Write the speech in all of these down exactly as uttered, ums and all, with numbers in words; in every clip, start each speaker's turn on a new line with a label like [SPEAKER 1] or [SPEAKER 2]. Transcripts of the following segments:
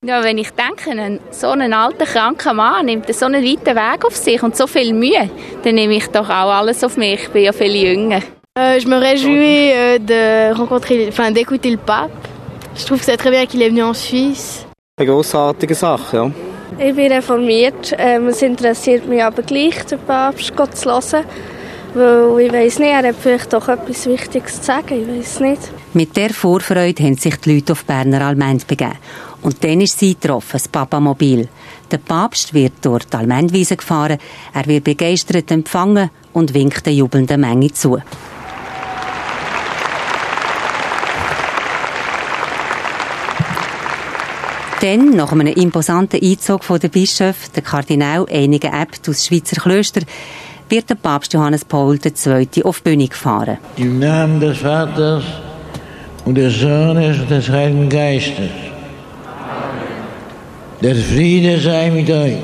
[SPEAKER 1] Ja, wenn ich denke, so ein alter, kranker Mann nimmt so einen weiten Weg auf sich und so viel Mühe, dann nehme ich doch auch alles auf mich. Ich bin ja viel jünger.
[SPEAKER 2] Euh, je me réjouis euh, de rencontrer, enfin, d'écouter le pape. Je trouve que c'est très bien qu'il est venu en Suisse.
[SPEAKER 3] Eine grossartige Sache, ja.
[SPEAKER 4] Ich bin reformiert. Ähm, es interessiert mich aber gleich, den Papst zu hören. Weil ich weiss nicht, er hat vielleicht doch etwas Wichtiges zu sagen. Ich weiss nicht.
[SPEAKER 5] Mit dieser Vorfreude haben sich die Leute auf Berner Allmend begeben. Und dann ist sie getroffen, das Papamobil. Der Papst wird durch die Allmendwiese gefahren, er wird begeistert empfangen und winkt der jubelnden Menge zu. Dann, nach einem imposanten Einzug von der Bischöfe, der Kardinal, einigen Äbte aus Schweizer Klöstern, wird der Papst Johannes Paul der Zweite auf die Bühne gefahren.
[SPEAKER 6] Im Namen des Vaters und des Sohnes und des Heiligen Geistes. Der Friede sei mit euch.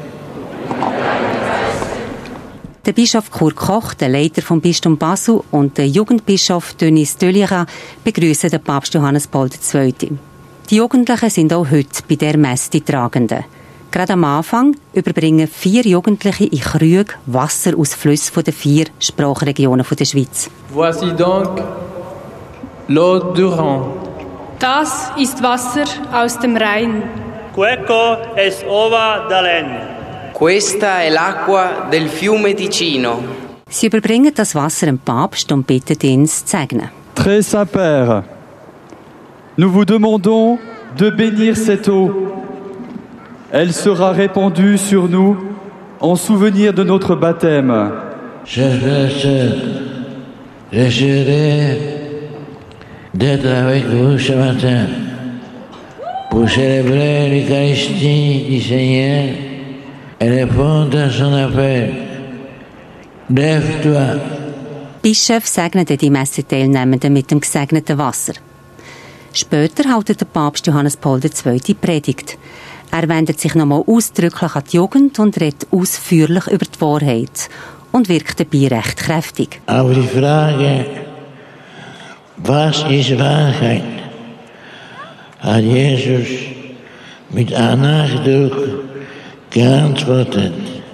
[SPEAKER 5] Der Bischof Kurt Koch, der Leiter vom Bistum Basel, und der Jugendbischof Denis Dölira begrüßen den Papst Johannes Paul der Zweite. Die Jugendlichen sind auch heute bei der Messe die Tragenden. Gerade am Anfang überbringen vier Jugendliche in Krügen Wasser aus Flüssen von den vier Sprachregionen der Schweiz.
[SPEAKER 7] Voici donc l'eau du Rhin.
[SPEAKER 8] Das ist Wasser aus dem Rhein.
[SPEAKER 9] Questo es ova dall'En.
[SPEAKER 10] Questa è l'acqua del fiume Ticino.
[SPEAKER 5] Sie überbringen das Wasser dem Papst und bitten ihn, es zu segnen.
[SPEAKER 11] Très Saint Père, nous vous demandons de bénir cette eau. Elle sera répandue sur nous en souvenir de notre baptême.
[SPEAKER 6] Chers frères et sœurs, je suis heureux d'être avec vous ce matin pour célébrer l'Eucharistie du Seigneur et répondre à son appel. Lève-toi.
[SPEAKER 5] Bischof segnete die Messeteilnehmenden mit dem gesegneten Wasser. Später hält der Papst Johannes Paul der Zweite Predigt. Er wendet sich nochmal ausdrücklich an die Jugend und redet ausführlich über die Wahrheit und wirkt dabei recht kräftig.
[SPEAKER 6] Auf die Frage, was ist Wahrheit, hat Jesus mit einem Nachdruck geantwortet: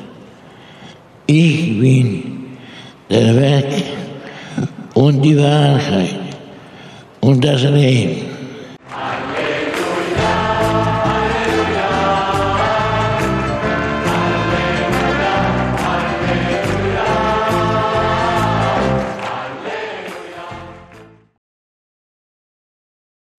[SPEAKER 6] Ich bin der Weg und die Wahrheit und das Leben.